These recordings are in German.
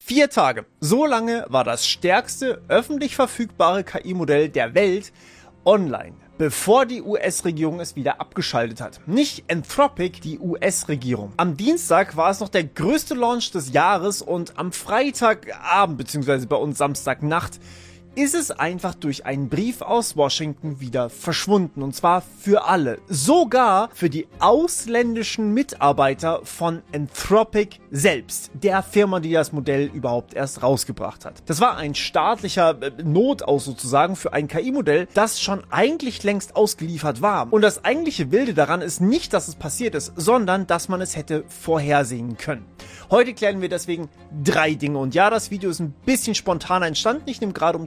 4 Tage. So lange war das stärkste öffentlich verfügbare KI-Modell der Welt online, bevor die US-Regierung es wieder abgeschaltet hat. Nicht Anthropic, die US-Regierung. Am Dienstag war es noch der größte Launch des Jahres und am Freitagabend, beziehungsweise bei uns Samstagnacht, ist es einfach durch einen Brief aus Washington wieder verschwunden. Und zwar für alle. Sogar für die ausländischen Mitarbeiter von Anthropic selbst. Der Firma, die das Modell überhaupt erst rausgebracht hat. Das war ein staatlicher Notaus sozusagen für ein KI-Modell, das schon eigentlich längst ausgeliefert war. Und das eigentliche Wilde daran ist nicht, dass es passiert ist, sondern dass man es hätte vorhersehen können. Heute klären wir deswegen 3 Dinge. Und ja, das Video ist ein bisschen spontaner entstanden. Ich nehme gerade um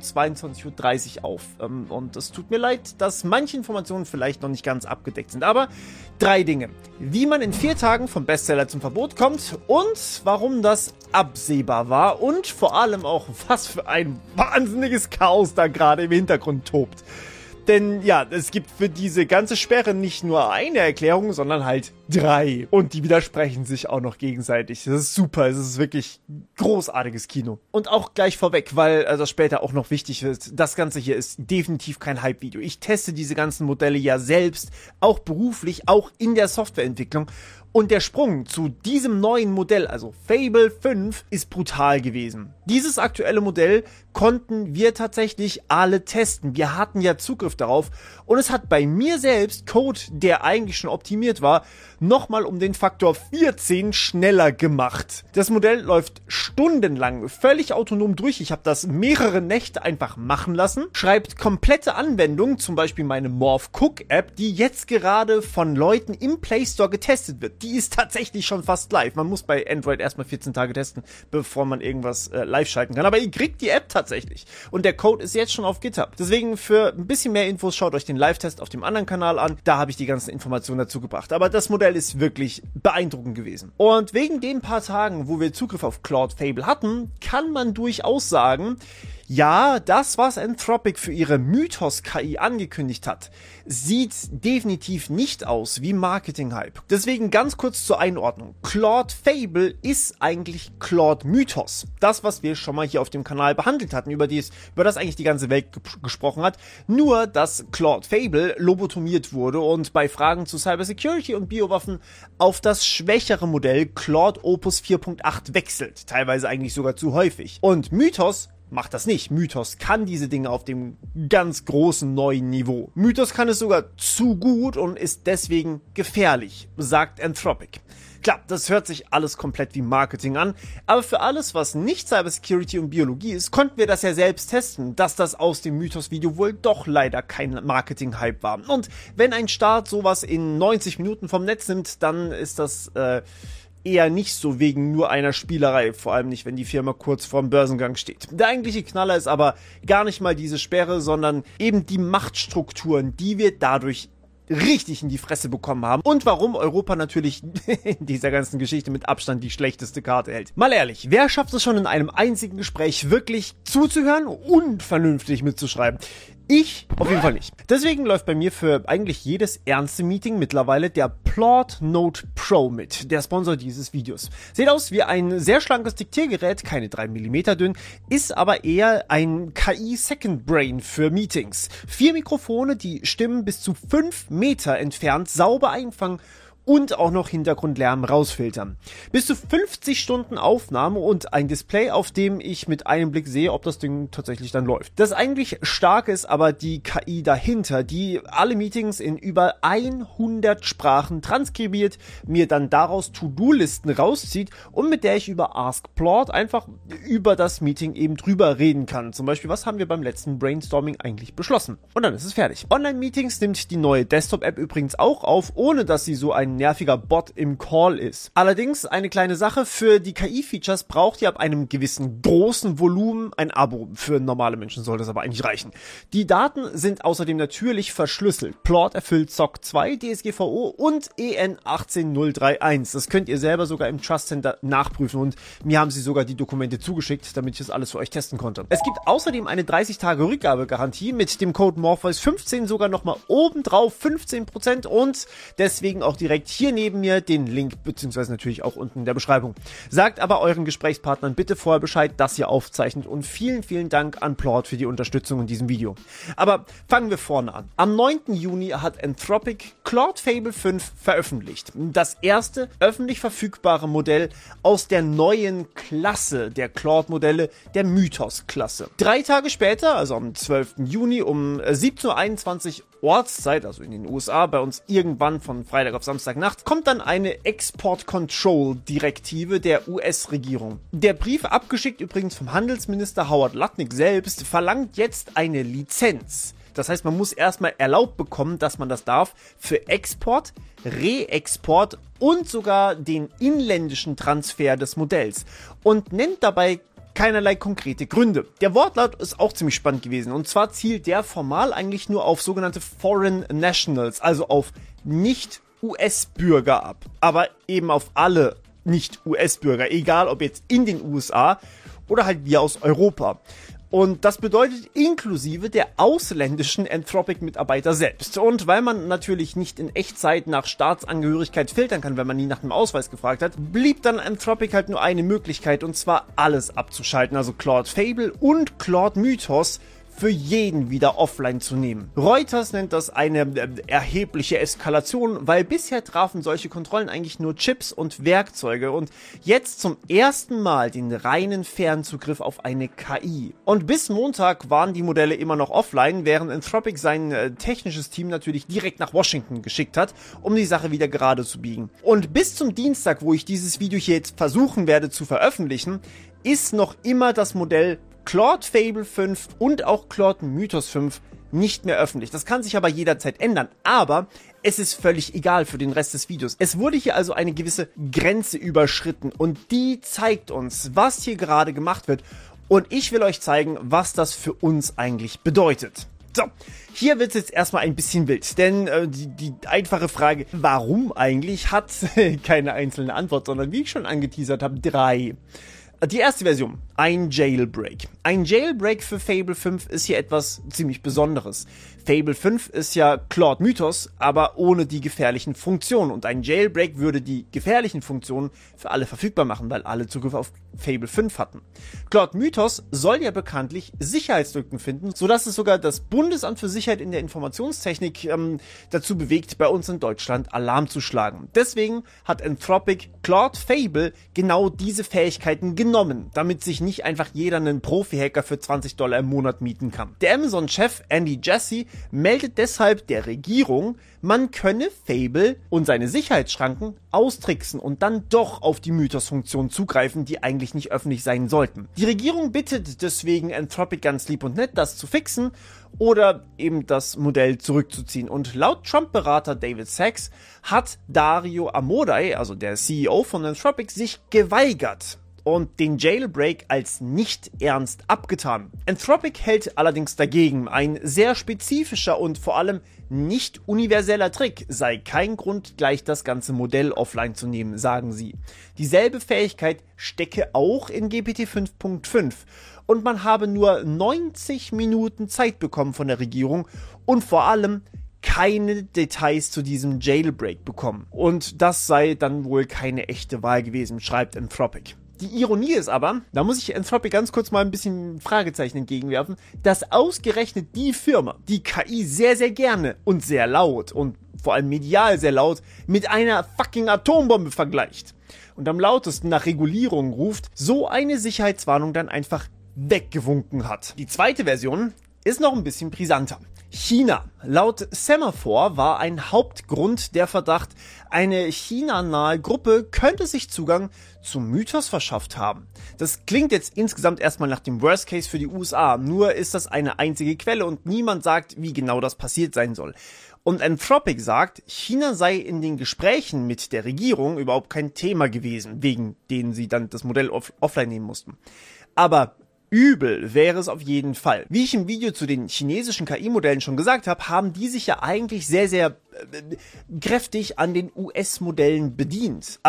22:30 Uhr auf. Und es tut mir leid, dass manche Informationen vielleicht noch nicht ganz abgedeckt sind. Aber 3 Dinge. Wie man in 4 Tagen vom Bestseller zum Verbot kommt und warum das absehbar war. Und vor allem auch, was für ein wahnsinniges Chaos da gerade im Hintergrund tobt. Denn ja, es gibt für diese ganze Sperre nicht nur eine Erklärung, sondern halt 3. Und die widersprechen sich auch noch gegenseitig. Das ist super, es ist wirklich großartiges Kino. Und auch gleich vorweg, weil das später auch noch wichtig ist, das Ganze hier ist definitiv kein Hype-Video. Ich teste diese ganzen Modelle ja selbst, auch beruflich, auch in der Softwareentwicklung. Und der Sprung zu diesem neuen Modell, also Fable 5, ist brutal gewesen. Dieses aktuelle Modell konnten wir tatsächlich alle testen. Wir hatten ja Zugriff darauf und es hat bei mir selbst Code, der eigentlich schon optimiert war, nochmal um den Faktor 14 schneller gemacht. Das Modell läuft stundenlang völlig autonom durch. Ich habe das mehrere Nächte einfach machen lassen. Schreibt komplette Anwendungen, zum Beispiel meine Morph Cook App, die jetzt gerade von Leuten im Play Store getestet wird. Die ist tatsächlich schon fast live. Man muss bei Android erstmal 14 Tage testen, bevor man irgendwas live schalten kann. Aber ihr kriegt die App tatsächlich. Und der Code ist jetzt schon auf GitHub. Deswegen für ein bisschen mehr Infos schaut euch den Live-Test auf dem anderen Kanal an. Da habe ich die ganzen Informationen dazu gebracht. Aber das Modell ist wirklich beeindruckend gewesen. Und wegen den paar Tagen, wo wir Zugriff auf Claude Fable hatten, kann man durchaus sagen, ja, das, was Anthropic für ihre Mythos-KI angekündigt hat, sieht definitiv nicht aus wie Marketing-Hype. Deswegen ganz kurz zur Einordnung. Claude Fable ist eigentlich Claude Mythos. Das, was wir schon mal hier auf dem Kanal behandelt hatten, über das eigentlich die ganze Welt gesprochen hat. Nur, dass Claude Fable lobotomiert wurde und bei Fragen zu Cybersecurity und Biowaffen auf das schwächere Modell Claude Opus 4.8 wechselt. Teilweise eigentlich sogar zu häufig. Und Mythos macht das nicht. Mythos kann diese Dinge auf dem ganz großen neuen Niveau. Mythos kann es sogar zu gut und ist deswegen gefährlich, sagt Anthropic. Klar, das hört sich alles komplett wie Marketing an, aber für alles, was nicht Cybersecurity und Biologie ist, konnten wir das ja selbst testen, dass das aus dem Mythos-Video wohl doch leider kein Marketing-Hype war. Und wenn ein Staat sowas in 90 Minuten vom Netz nimmt, dann ist das eher nicht so wegen nur einer Spielerei, vor allem nicht, wenn die Firma kurz vorm Börsengang steht. Der eigentliche Knaller ist aber gar nicht mal diese Sperre, sondern eben die Machtstrukturen, die wir dadurch richtig in die Fresse bekommen haben und warum Europa natürlich in dieser ganzen Geschichte mit Abstand die schlechteste Karte hält. Mal ehrlich, wer schafft es schon in einem einzigen Gespräch wirklich zuzuhören und vernünftig mitzuschreiben? Ich auf jeden Fall nicht. Deswegen läuft bei mir für eigentlich jedes ernste Meeting mittlerweile der Plord Note Pro mit, der Sponsor dieses Videos. Sieht aus wie ein sehr schlankes Diktiergerät, keine 3 mm dünn, ist aber eher ein KI Second Brain für Meetings. 4 Mikrofone, die Stimmen bis zu 5 Meter entfernt sauber einfangen und auch noch Hintergrundlärm rausfiltern. Bis zu 50 Stunden Aufnahme und ein Display, auf dem ich mit einem Blick sehe, ob das Ding tatsächlich dann läuft. Das eigentlich Starke ist aber die KI dahinter, die alle Meetings in über 100 Sprachen transkribiert, mir dann daraus To-Do-Listen rauszieht und mit der ich über Ask Plord einfach über das Meeting eben drüber reden kann. Zum Beispiel, was haben wir beim letzten Brainstorming eigentlich beschlossen? Und dann ist es fertig. Online-Meetings nimmt die neue Desktop-App übrigens auch auf, ohne dass sie so ein nerviger Bot im Call ist. Allerdings eine kleine Sache, für die KI-Features braucht ihr ab einem gewissen großen Volumen ein Abo. Für normale Menschen soll das aber eigentlich reichen. Die Daten sind außerdem natürlich verschlüsselt. Plord erfüllt SOC 2, DSGVO und EN 18031. Das könnt ihr selber sogar im Trust Center nachprüfen und mir haben sie sogar die Dokumente zugeschickt, damit ich das alles für euch testen konnte. Es gibt außerdem eine 30-Tage Rückgabegarantie mit dem Code Morpheus15 sogar nochmal obendrauf 15% und deswegen auch direkt direkt hier neben mir, den Link beziehungsweise natürlich auch unten in der Beschreibung. Sagt aber euren Gesprächspartnern bitte vorher Bescheid, dass ihr aufzeichnet und vielen, vielen Dank an Plord für die Unterstützung in diesem Video. Aber fangen wir vorne an. Am 9. Juni hat Anthropic Claude Fable 5 veröffentlicht. Das erste öffentlich verfügbare Modell aus der neuen Klasse der Claude-Modelle, der Mythos-Klasse. 3 Tage später, also am 12. Juni um 17:21 Uhr Ortszeit, also in den USA, bei uns irgendwann von Freitag auf Samstagnacht, kommt dann eine Export-Control-Direktive der US-Regierung. Der Brief, abgeschickt übrigens vom Handelsminister Howard Lutnick selbst, verlangt jetzt eine Lizenz. Das heißt, man muss erstmal erlaubt bekommen, dass man das darf, für Export, Reexport und sogar den inländischen Transfer des Modells und nennt dabei keinerlei konkrete Gründe. Der Wortlaut ist auch ziemlich spannend gewesen, und zwar zielt der formal eigentlich nur auf sogenannte Foreign Nationals, also auf Nicht-US-Bürger ab, aber eben auf alle Nicht-US-Bürger, egal ob jetzt in den USA oder halt wir aus Europa. Und das bedeutet inklusive der ausländischen Anthropic-Mitarbeiter selbst. Und weil man natürlich nicht in Echtzeit nach Staatsangehörigkeit filtern kann, wenn man nie nach dem Ausweis gefragt hat, blieb dann Anthropic halt nur eine Möglichkeit, und zwar alles abzuschalten, also Claude Fable und Claude Mythos für jeden wieder offline zu nehmen. Reuters nennt das eine erhebliche Eskalation, weil bisher trafen solche Kontrollen eigentlich nur Chips und Werkzeuge und jetzt zum ersten Mal den reinen Fernzugriff auf eine KI. Und bis Montag waren die Modelle immer noch offline, während Anthropic sein technisches Team natürlich direkt nach Washington geschickt hat, um die Sache wieder gerade zu biegen. Und bis zum Dienstag, wo ich dieses Video hier jetzt versuchen werde zu veröffentlichen, ist noch immer das Modell Claude Fable 5 und auch Claude Mythos 5 nicht mehr öffentlich. Das kann sich aber jederzeit ändern, aber es ist völlig egal für den Rest des Videos. Es wurde hier also eine gewisse Grenze überschritten und die zeigt uns, was hier gerade gemacht wird, und ich will euch zeigen, was das für uns eigentlich bedeutet. So, hier wird es jetzt erstmal ein bisschen wild, denn die einfache Frage, warum eigentlich, hat keine einzelne Antwort, sondern wie ich schon angeteasert habe, 3. Die erste Version, ein Jailbreak. Ein Jailbreak für Fable 5 ist hier etwas ziemlich Besonderes. Fable 5 ist ja Claude Mythos, aber ohne die gefährlichen Funktionen. Und ein Jailbreak würde die gefährlichen Funktionen für alle verfügbar machen, weil alle Zugriff auf Fable 5 hatten. Claude Mythos soll ja bekanntlich Sicherheitslücken finden, sodass es sogar das Bundesamt für Sicherheit in der Informationstechnik dazu bewegt, bei uns in Deutschland Alarm zu schlagen. Deswegen hat Anthropic Claude Fable genau diese Fähigkeiten genommen, damit sich nicht einfach jeder einen Profi-Hacker für $20 im Monat mieten kann. Der Amazon-Chef Andy Jassy meldet deshalb der Regierung, man könne Fable und seine Sicherheitsschranken austricksen und dann doch auf die Mythos-Funktionen zugreifen, die eigentlich nicht öffentlich sein sollten. Die Regierung bittet deswegen Anthropic ganz lieb und nett, das zu fixen oder eben das Modell zurückzuziehen. Und laut Trump-Berater David Sachs hat Dario Amodei, also der CEO von Anthropic, sich geweigert und den Jailbreak als nicht ernst abgetan. Anthropic hält allerdings dagegen. Ein sehr spezifischer und vor allem nicht universeller Trick sei kein Grund, gleich das ganze Modell offline zu nehmen, sagen sie. Dieselbe Fähigkeit stecke auch in GPT 5.5 und man habe nur 90 Minuten Zeit bekommen von der Regierung und vor allem keine Details zu diesem Jailbreak bekommen. Und das sei dann wohl keine echte Wahl gewesen, schreibt Anthropic. Die Ironie ist aber, da muss ich Anthropic ganz kurz mal ein bisschen Fragezeichen entgegenwerfen, dass ausgerechnet die Firma, die KI sehr, sehr gerne und sehr laut und vor allem medial sehr laut mit einer fucking Atombombe vergleicht und am lautesten nach Regulierung ruft, so eine Sicherheitswarnung dann einfach weggewunken hat. Die zweite Version ist noch ein bisschen brisanter. China. Laut Semaphore war ein Hauptgrund der Verdacht, eine China-nahe Gruppe könnte sich Zugang zum Mythos verschafft haben. Das klingt jetzt insgesamt erstmal nach dem Worst Case für die USA, nur ist das eine einzige Quelle und niemand sagt, wie genau das passiert sein soll. Und Anthropic sagt, China sei in den Gesprächen mit der Regierung überhaupt kein Thema gewesen, wegen denen sie dann das Modell offline nehmen mussten. Aber übel wäre es auf jeden Fall. Wie ich im Video zu den chinesischen KI-Modellen schon gesagt habe, haben die sich ja eigentlich sehr, sehr kräftig an den US-Modellen bedient. Also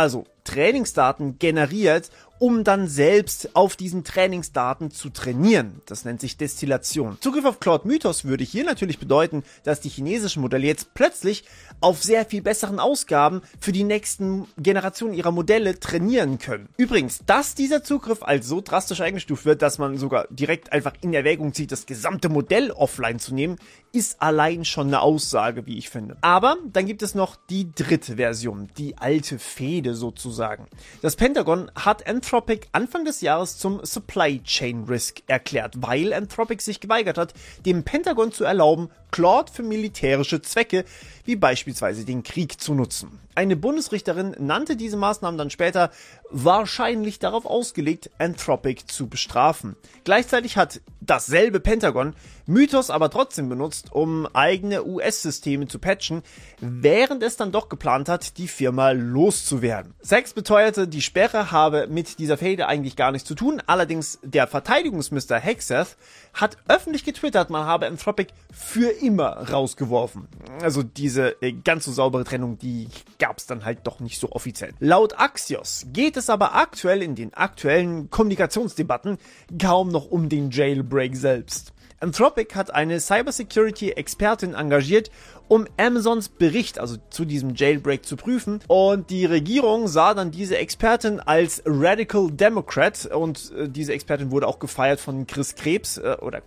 Trainingsdaten generiert, um dann selbst auf diesen Trainingsdaten zu trainieren. Das nennt sich Destillation. Zugriff auf Claude Mythos würde hier natürlich bedeuten, dass die chinesischen Modelle jetzt plötzlich auf sehr viel besseren Ausgaben für die nächsten Generationen ihrer Modelle trainieren können. Übrigens, dass dieser Zugriff als so drastisch eingestuft wird, dass man sogar direkt einfach in Erwägung zieht, das gesamte Modell offline zu nehmen, ist allein schon eine Aussage, wie ich finde. Aber dann gibt es noch die dritte Version, die alte Fehde sozusagen. Das Pentagon hat Anthropic Anfang des Jahres zum Supply Chain Risk erklärt, weil Anthropic sich geweigert hat, dem Pentagon zu erlauben, Claude für militärische Zwecke, wie beispielsweise den Krieg, zu nutzen. Eine Bundesrichterin nannte diese Maßnahmen dann später wahrscheinlich darauf ausgelegt, Anthropic zu bestrafen. Gleichzeitig hat dasselbe Pentagon Mythos aber trotzdem benutzt, um eigene US-Systeme zu patchen, während es dann doch geplant hat, die Firma loszuwerden. Sachs beteuerte, die Sperre habe mit dieser Fehde eigentlich gar nichts zu tun, allerdings der Verteidigungsminister Hegseth hat öffentlich getwittert, man habe Anthropic für immer rausgeworfen. Also diese ganz so saubere Trennung, die gab es dann halt doch nicht so offiziell. Laut Axios geht es aber aktuell in den aktuellen Kommunikationsdebatten kaum noch um den Jailbreak selbst. Anthropic hat eine Cybersecurity-Expertin engagiert, um Amazons Bericht, also zu diesem Jailbreak, zu prüfen. Und die Regierung sah dann diese Expertin als Radical Democrat und diese Expertin wurde auch gefeiert von Chris Krebs,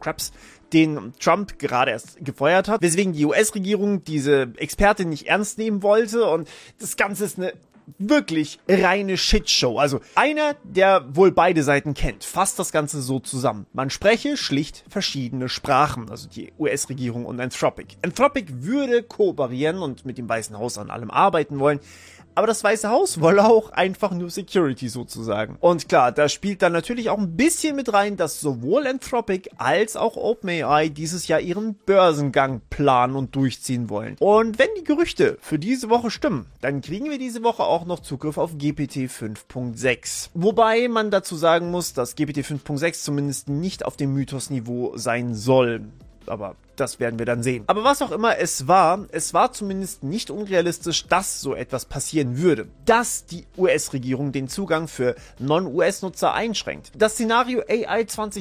den Trump gerade erst gefeuert hat, weswegen die US-Regierung diese Expertin nicht ernst nehmen wollte und das Ganze ist eine wirklich reine Shitshow. Also einer, der wohl beide Seiten kennt, fasst das Ganze so zusammen. Man spreche schlicht verschiedene Sprachen, also die US-Regierung und Anthropic. Anthropic würde kooperieren und mit dem Weißen Haus an allem arbeiten wollen, aber das Weiße Haus wolle auch einfach nur Security sozusagen. Und klar, da spielt dann natürlich auch ein bisschen mit rein, dass sowohl Anthropic als auch OpenAI dieses Jahr ihren Börsengang planen und durchziehen wollen. Und wenn die Gerüchte für diese Woche stimmen, dann kriegen wir diese Woche auch noch Zugriff auf GPT 5.6. Wobei man dazu sagen muss, dass GPT 5.6 zumindest nicht auf dem Mythos-Niveau sein soll. Aber das werden wir dann sehen. Aber was auch immer es war zumindest nicht unrealistisch, dass so etwas passieren würde. Dass die US-Regierung den Zugang für Non-US-Nutzer einschränkt. Das Szenario AI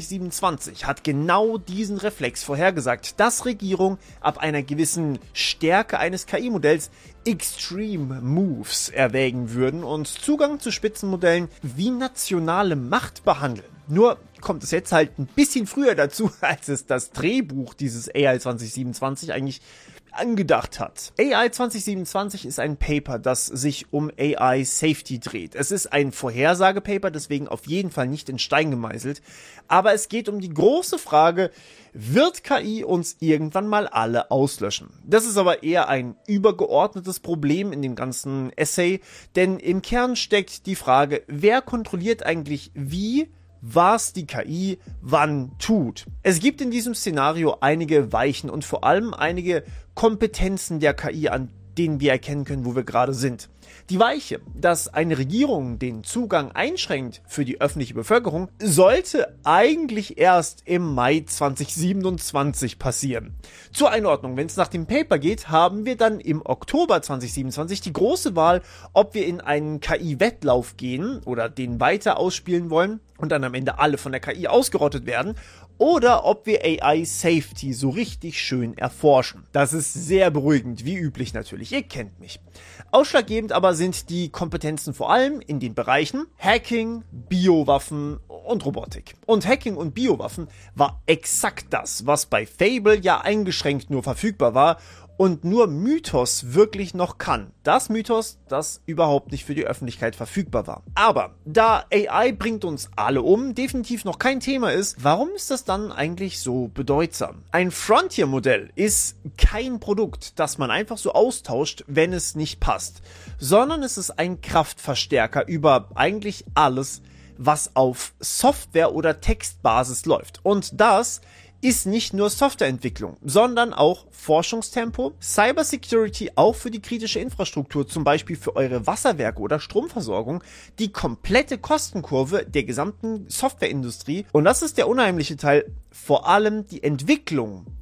2027 hat genau diesen Reflex vorhergesagt, dass Regierungen ab einer gewissen Stärke eines KI-Modells Extreme Moves erwägen würden und Zugang zu Spitzenmodellen wie nationale Macht behandeln. Nur kommt es jetzt halt ein bisschen früher dazu, als es das Drehbuch dieses AI 2027 eigentlich angedacht hat. AI 2027 ist ein Paper, das sich um AI Safety dreht. Es ist ein Vorhersagepaper, deswegen auf jeden Fall nicht in Stein gemeißelt. Aber es geht um die große Frage, wird KI uns irgendwann mal alle auslöschen? Das ist aber eher ein übergeordnetes Problem in dem ganzen Essay, denn im Kern steckt die Frage, wer kontrolliert eigentlich wie, was die KI wann tut. Es gibt in diesem Szenario einige Weichen und vor allem einige Kompetenzen der KI, an denen wir erkennen können, wo wir gerade sind. Die Weiche, dass eine Regierung den Zugang einschränkt für die öffentliche Bevölkerung, sollte eigentlich erst im Mai 2027 passieren. Zur Einordnung, wenn es nach dem Paper geht, haben wir dann im Oktober 2027 die große Wahl, ob wir in einen KI-Wettlauf gehen oder den weiter ausspielen wollen und dann am Ende alle von der KI ausgerottet werden, oder ob wir AI Safety so richtig schön erforschen. Das ist sehr beruhigend, wie üblich natürlich, ihr kennt mich. Ausschlaggebend aber sind die Kompetenzen vor allem in den Bereichen Hacking, Biowaffen und Robotik. Und Hacking und Biowaffen war exakt das, was bei Fable ja eingeschränkt nur verfügbar war und nur Mythos wirklich noch kann. Das Mythos, das überhaupt nicht für die Öffentlichkeit verfügbar war. Aber da AI bringt uns alle um, definitiv noch kein Thema ist, warum ist das dann eigentlich so bedeutsam? Ein Frontier-Modell ist kein Produkt, das man einfach so austauscht, wenn es nicht passt, sondern es ist ein Kraftverstärker über eigentlich alles, was auf Software- oder Textbasis läuft. Und das ist nicht nur Softwareentwicklung, sondern auch Forschungstempo, Cybersecurity auch für die kritische Infrastruktur, zum Beispiel für eure Wasserwerke oder Stromversorgung, die komplette Kostenkurve der gesamten Softwareindustrie. Und das ist der unheimliche Teil, vor allem die Entwicklung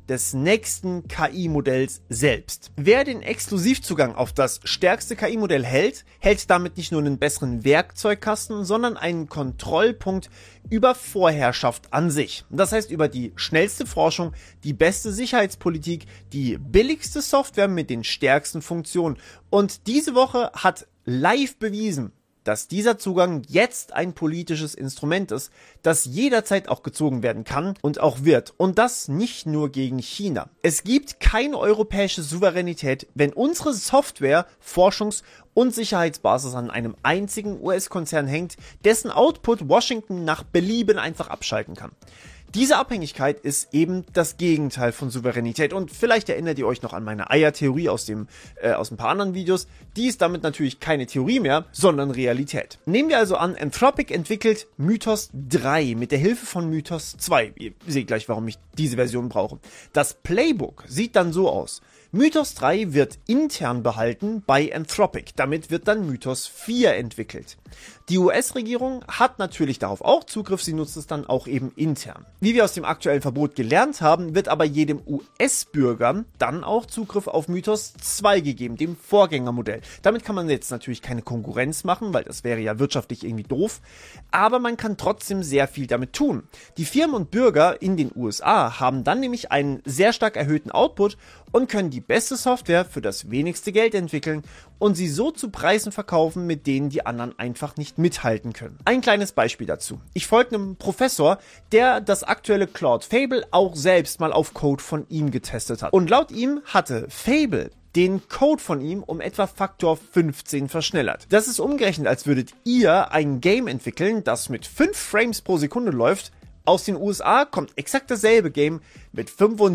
des nächsten KI-Modells selbst. Wer den Exklusivzugang auf das stärkste KI-Modell hält, hält damit nicht nur einen besseren Werkzeugkasten, sondern einen Kontrollpunkt über Vorherrschaft an sich. Das heißt über die schnellste Forschung, die beste Sicherheitspolitik, die billigste Software mit den stärksten Funktionen. Und diese Woche hat live bewiesen, dass dieser Zugang jetzt ein politisches Instrument ist, das jederzeit auch gezogen werden kann und auch wird. Und das nicht nur gegen China. Es gibt keine europäische Souveränität, wenn unsere Software, Forschungs- und Sicherheitsbasis an einem einzigen US-Konzern hängt, dessen Output Washington nach Belieben einfach abschalten kann. Diese Abhängigkeit ist eben das Gegenteil von Souveränität und vielleicht erinnert ihr euch noch an meine Eiertheorie aus ein paar anderen Videos. Die ist damit natürlich keine Theorie mehr, sondern Realität. Nehmen wir also an, Anthropic entwickelt Mythos 3 mit der Hilfe von Mythos 2. Ihr seht gleich, warum ich diese Version brauche. Das Playbook sieht dann so aus. Mythos 3 wird intern behalten bei Anthropic. Damit wird dann Mythos 4 entwickelt. Die US-Regierung hat natürlich darauf auch Zugriff, sie nutzt es dann auch eben intern. Wie wir aus dem aktuellen Verbot gelernt haben, wird aber jedem US-Bürger dann auch Zugriff auf Mythos 2 gegeben, dem Vorgängermodell. Damit kann man jetzt natürlich keine Konkurrenz machen, weil das wäre ja wirtschaftlich irgendwie doof, aber man kann trotzdem sehr viel damit tun. Die Firmen und Bürger in den USA haben dann nämlich einen sehr stark erhöhten Output und können die beste Software für das wenigste Geld entwickeln und sie so zu Preisen verkaufen, mit denen die anderen einfach nicht mithalten können. Ein kleines Beispiel dazu. Ich folge einem Professor, der das aktuelle Claude Fable auch selbst mal auf Code von ihm getestet hat. Und laut ihm hatte Fable den Code von ihm um etwa Faktor 15 verschnellert. Das ist umgerechnet, als würdet ihr ein Game entwickeln, das mit 5 Frames pro Sekunde läuft. Aus den USA kommt exakt dasselbe Game mit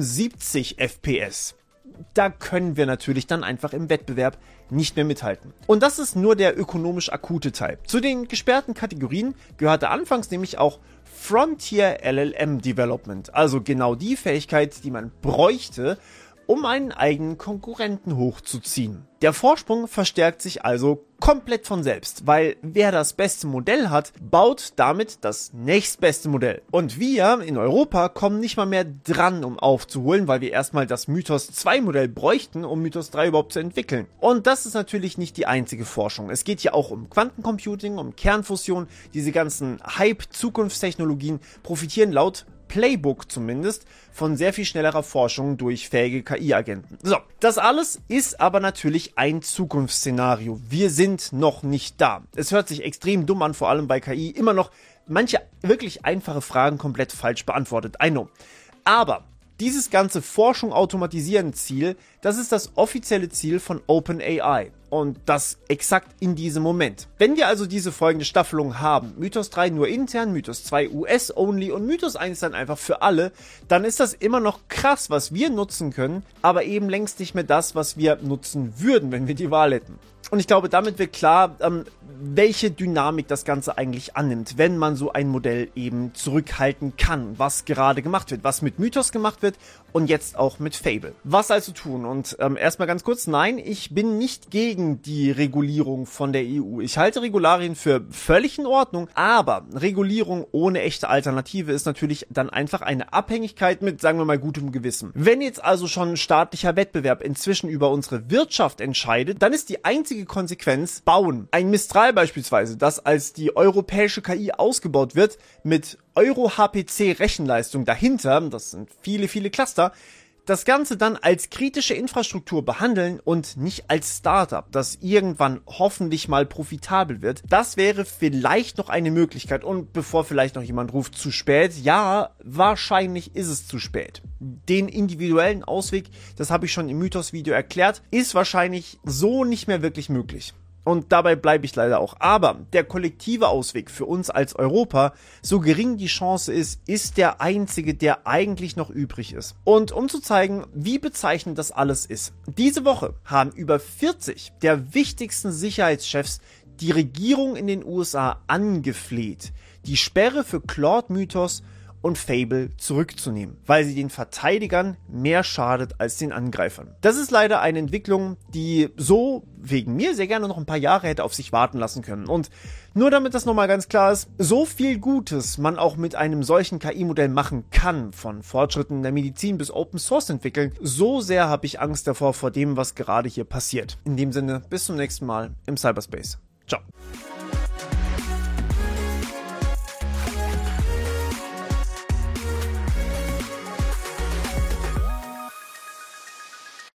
75 FPS. Da können wir natürlich dann einfach im Wettbewerb nicht mehr mithalten. Und das ist nur der ökonomisch akute Teil. Zu den gesperrten Kategorien gehörte anfangs nämlich auch Frontier LLM Development, also genau die Fähigkeit, die man bräuchte, um einen eigenen Konkurrenten hochzuziehen. Der Vorsprung verstärkt sich also komplett von selbst, weil wer das beste Modell hat, baut damit das nächstbeste Modell. Und wir in Europa kommen nicht mal mehr dran, um aufzuholen, weil wir erstmal das Mythos 2 Modell bräuchten, um Mythos 3 überhaupt zu entwickeln. Und das ist natürlich nicht die einzige Forschung. Es geht ja auch um Quantencomputing, um Kernfusion. Diese ganzen Hype-Zukunftstechnologien profitieren laut Playbook zumindest von sehr viel schnellerer Forschung durch fähige KI-Agenten. So, das alles ist aber natürlich ein Zukunftsszenario. Wir sind noch nicht da. Es hört sich extrem dumm an, vor allem bei KI. Immer noch manche wirklich einfache Fragen komplett falsch beantwortet. I know. Aber dieses ganze Forschung automatisieren Ziel, das ist das offizielle Ziel von OpenAI. Und das exakt in diesem Moment. Wenn wir also diese folgende Staffelung haben, Mythos 3 nur intern, Mythos 2 US-only und Mythos 1 dann einfach für alle, dann ist das immer noch krass, was wir nutzen können, aber eben längst nicht mehr das, was wir nutzen würden, wenn wir die Wahl hätten. Und ich glaube, damit wird klar, welche Dynamik das Ganze eigentlich annimmt, wenn man so ein Modell eben zurückhalten kann, was gerade gemacht wird, was mit Mythos gemacht wird und jetzt auch mit Fable. Was also tun? Und erstmal ganz kurz, nein, ich bin nicht gegen die Regulierung von der EU. Ich halte Regularien für völlig in Ordnung, aber Regulierung ohne echte Alternative ist natürlich dann einfach eine Abhängigkeit mit, sagen wir mal, gutem Gewissen. Wenn jetzt also schon staatlicher Wettbewerb inzwischen über unsere Wirtschaft entscheidet, dann ist die einzige Konsequenz bauen. Ein Mistral beispielsweise, das als die europäische KI ausgebaut wird, mit Euro-HPC Rechenleistung dahinter, das sind viele, viele Cluster, das Ganze dann als kritische Infrastruktur behandeln und nicht als Startup, das irgendwann hoffentlich mal profitabel wird. Das wäre vielleicht noch eine Möglichkeit. Und bevor vielleicht noch jemand ruft, zu spät, ja, wahrscheinlich ist es zu spät. Den individuellen Ausweg, das habe ich schon im Mythos-Video erklärt, ist wahrscheinlich so nicht mehr wirklich möglich. Und dabei bleibe ich leider auch. Aber der kollektive Ausweg für uns als Europa, so gering die Chance ist der einzige, der eigentlich noch übrig ist. Und um zu zeigen, wie bezeichnend das alles ist. Diese Woche haben über 40 der wichtigsten Sicherheitschefs die Regierung in den USA angefleht, die Sperre für Claude Mythos und Fable zurückzunehmen, weil sie den Verteidigern mehr schadet als den Angreifern. Das ist leider eine Entwicklung, die so wegen mir sehr gerne noch ein paar Jahre hätte auf sich warten lassen können. Und nur damit das nochmal ganz klar ist, so viel Gutes man auch mit einem solchen KI-Modell machen kann, von Fortschritten in der Medizin bis Open Source entwickeln, so sehr habe ich Angst davor, vor dem, was gerade hier passiert. In dem Sinne, bis zum nächsten Mal im Cyberspace. Ciao.